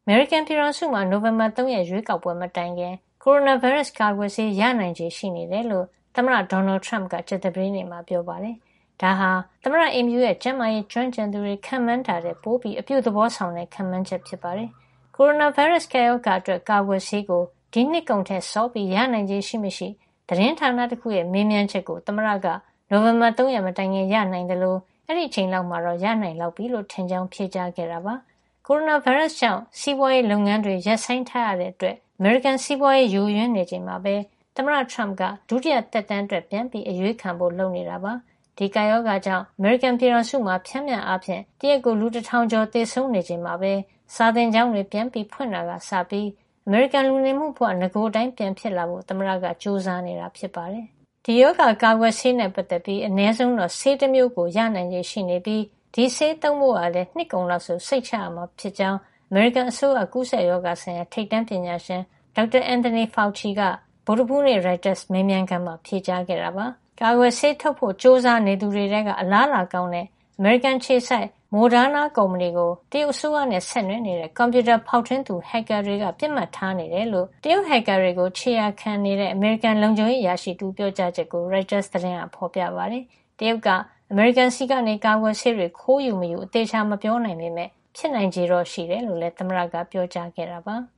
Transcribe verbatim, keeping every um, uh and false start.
မေရိကန်ပြည်ထောင်စုမှာနိုဝင်ဘာသုံးရက်ရွေးကောက်ပွဲမတိုင်ခင်ကိုရိုနာဗိုင်းရပ်စ်ကာကွယ်ဆေးရနိုင်ခြေရှိနေတယ်လို့သမ္မတဒေါ်နယ်ထရမ့်ကကြာသပတေးနေ့မှာပြောပါတယ်။ဒါဟာသမ္မတအိမ်ဖြူရဲ့ကျန်းမာရေးကျွမ်းကျင်သူတွေခန့်မှန်းထားတဲ့ပိုပြီးအပြုသဘောဆောင်တဲ့ခန့်မှန်းချက်ဖြစ်ပါတယ်။ကိုရိုနာဗိုင်းရပ်စ်ကပ်ရောဂါအတွက်ကာကွယ်ဆေးကိုဒီနှစ်ကုန်ထက်စောပြီးရနိုင်ခြေရှိမရှိသတင်းဌာနတစ်ခုရဲ့မေးမြန်းချက်ကိုသမ္မတကနိုဝင်ဘာသုံးရက်မတိုင်ခင်ရနိုင်တယ်လို့အဲ့ဒီအချိန်လောက်မှာတော့ရနိုင်လောက်ပြီလို့ထင်ကြောင်းဖြေကြားခဲ့တာပါ။ကိုရိုနာဗိုင်းရပ်စ်ကြောင့်စီးပွားရေးလုပ်ငန်းတွေရပ်ဆိုင်းထားရတဲ့အတွက်အမေရိကန်စီးပွားရေးယိုယွင်းနေချိန်မှာပဲသမ္မတထရမ့်ကဒုတိယသက်တမ်းအတွက်ပြန်ပြီးအရွေးခံဖို့လုပ်နေတာပါ။ဒီကာရောဂါကြောင့်အမေရိကန်ပြည်ထောင်စုမှာဖြန့်မြန့်အားဖြင့်တရက်ကိုလူတစ်ထောင်ကျော်သေဆုံးနေချိန်မှာပဲစာသင်ကျောင်းတွေပြန်ပြီးဖွင့်တာကစပြီးအမေရိကန်လူနေမှုဘဝငကိုတိုင်းပြန်ဖြစ်လာဖို့သမ္မတကကြိုးစားနေတာဖြစ်ပါတယ်။ဒီရောဂါကာကွယ်ဆေးနဲ့ပတ်သက်ပြီးအနည်းဆုံးတော့ဆေးတစ်မျိုးကိုရနိုင်ခြေရှိနေပြီးဒီဆေးသုံးဖို့ကလည်းနှစ်ကုန်လောက်ဆိုစိတ်ချရမှာဖြစ်ကြောင်းအမေရိကန်အစိုးရကူးစက်ရောဂါဆိုင်ရာထိပ်တန်းပညာရှင်ဒေါက်တာအန်တိုနီဖာချီကဗုဒ္ဓဟူးနေ့ရိုက်တာမေးမြန်းခန်းမှာဖြေကြားခဲ့တာပါ။ကာကွယ်ဆေးထုတ်ဖို့ကြိုးစားနေသူတွေကအလားလာကောင်းတဲ့အမေရိကန်ခြေစိုက်မိုဒါနာကုမ္ပဏီကိုတရုတ်အစိုးရနဲ့ဆက်နွယ်နေတဲ့ကွန်ပျူတာဖောက်ထွင်းသူဟက်ကာတွေကပြစ်မှတ်ထားနေတယ်လို့တရုတ်ဟက်ကာတွေကိုခြေရာခံနေတဲ့အမေရိကန်လုံခြုံရေးအရာရှိတူပြောကြားချက်ကို Reuters သတင်းကဖော်ပြပါတယ်။တရုတ်ကအမေရိကန်စီကနေကာကွယ်ဆေးတွေခိုးယူမယူအသေးချာမပြောနိုင်ပေမဲ့ဖြစ်နိုင်ခြေတော့ရှိတယ်လို့လည်းသမ္မတကပြောကြားခဲ့တာပါ။